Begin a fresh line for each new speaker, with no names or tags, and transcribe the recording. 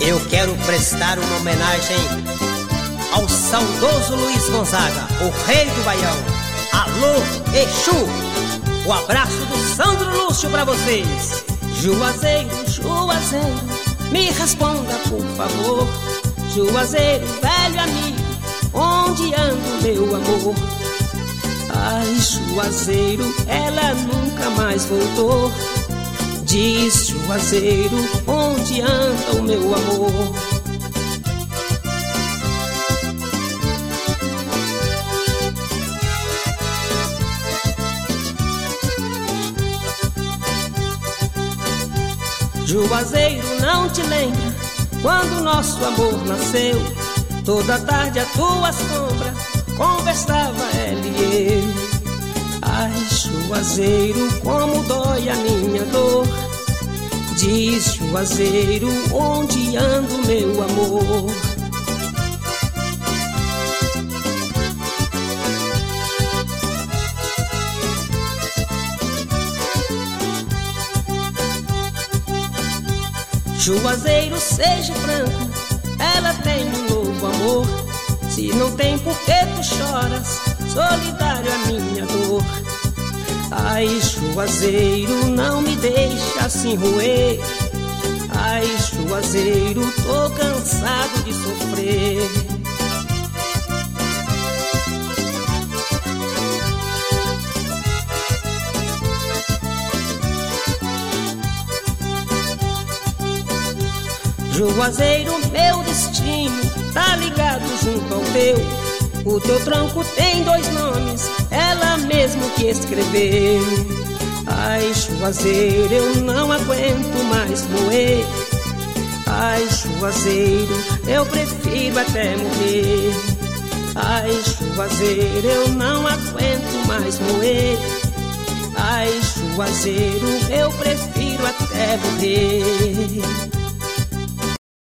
Eu quero prestar uma homenagem ao saudoso Luiz Gonzaga, o rei do Baião. Alô, Exu! O abraço do Sandro Lúcio pra vocês. Juazeiro, Juazeiro, me responda por favor. Juazeiro, velho amigo, onde anda meu amor? Ai, Juazeiro, ela nunca mais voltou. Diz, Juazeiro, onde anda o meu amor? Juazeiro, não te lembra quando nosso amor nasceu? Toda tarde a tua sombra conversava ela e eu. Ai, Juazeiro, como dói a minha dor. Diz, Juazeiro, onde anda o meu amor? Juazeiro, seja franco, ela tem um novo amor. Se não tem, por que tu choras? Solidário a minha dor. Ai, Juazeiro, não me deixa assim roer. Ai, Juazeiro, tô cansado de sofrer. Juazeiro, meu destino tá ligado junto ao teu. O teu tronco tem 2 nomes, ela mesmo que escreveu. Ai, Juazeiro, eu não aguento mais moer. Ai, Juazeiro, eu prefiro até morrer. Ai, Juazeiro, eu não aguento mais moer. Ai, Juazeiro, eu prefiro até morrer.